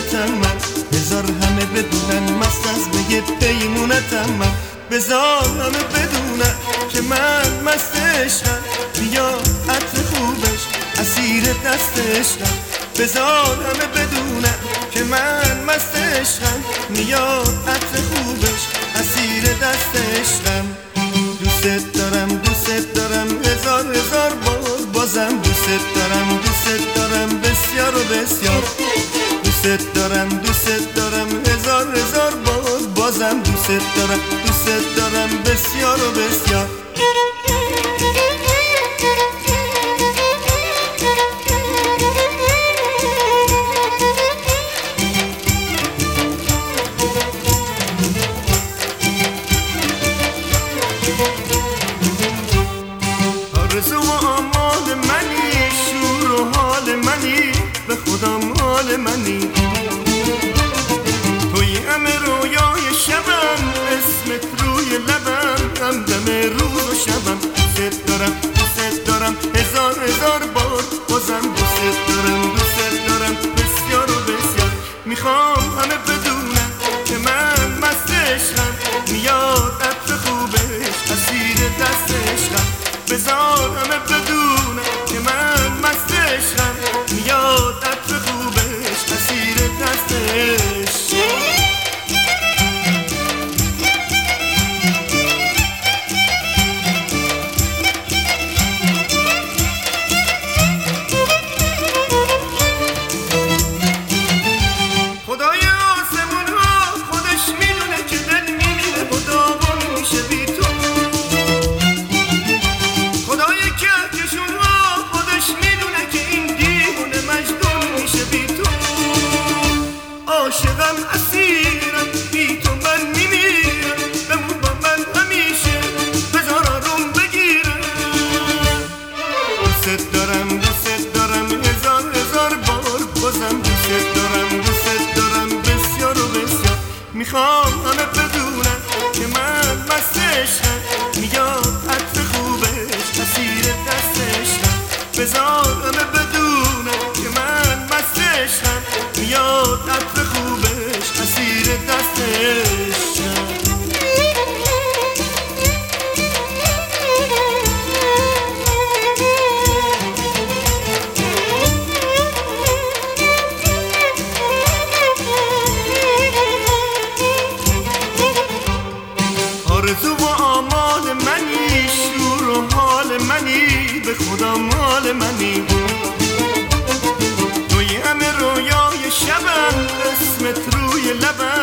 پیمونتم من، بذار همه بدونن مست از می پیمونتم من. بذار همه بدونن که من مست عشقم، بیا عطر خوبش اسیر دست عشقم. بذار همه بدونن که من مست عشقم، میاد عطر خوبش اسیر دست عشقم. دوست دارم دوست دارم هزار هزار بار، بازم دوست دارم بسیار و بسیار. دوست دارم هزار هزار بار، بازم دوست دارم بسیار و بسیار. آرزو و آمال منی، شور و حال منی، به خودم حال منی. توی همه رویای شبم، اسمت روی لبم، همدم روز و شبم. دوست دارم هزار هزار بار، بازم دوست دارم بسیار و بسیار. میخوام همه بدونن که من مست عشقم، میاد عطر خوبش اسیر دست عشقم. بذار همه بدونن که من مست عشقم، میاد عطر خوبش اسیر دست عشقم. خدای آسمون ها خودش میدونه که دل میمیره و داغون میشه بی تو. خدای کهکشون ها خودش میدونه که این دیوونه مجنون میشه بی تو. عاشقم اسیرم بی تو من میمیرم، بمون با من همیشه بذار آروم بگیرم. دوست دارم هزار هزار بار، بازم دوست دارم بسیار و بسیار. میخوام همه بدونن که من مست عشقم، میاد عطر خوبش اسیر دست عشقم. بذار همه بدونن که من مست عشقم، میاد عطر خوبش اسیر دست عشقم. آرزو و آمال منی، شور و حال منی، به خودم حال منی. توی همه رویای شبم، اسمت روی لبم،